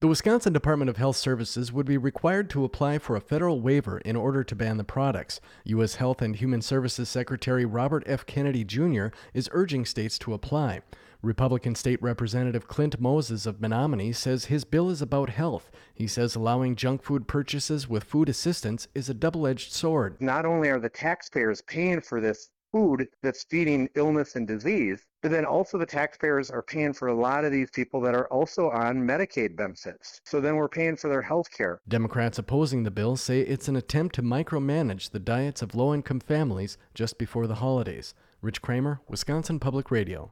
The Wisconsin Department of Health Services would be required to apply for a federal waiver in order to ban the products. U.S. Health and Human Services Secretary Robert F. Kennedy Jr. is urging states to apply. Republican State Representative Clint Moses of Menominee says his bill is about health. He says allowing junk food purchases with food assistance is a double-edged sword. Not only are the taxpayers paying for this food that's feeding illness and disease, but then also the taxpayers are paying for a lot of these people that are also on Medicaid benefits. So then we're paying for their health care. Democrats opposing the bill say it's an attempt to micromanage the diets of low-income families just before the holidays. Rich Kramer, Wisconsin Public Radio.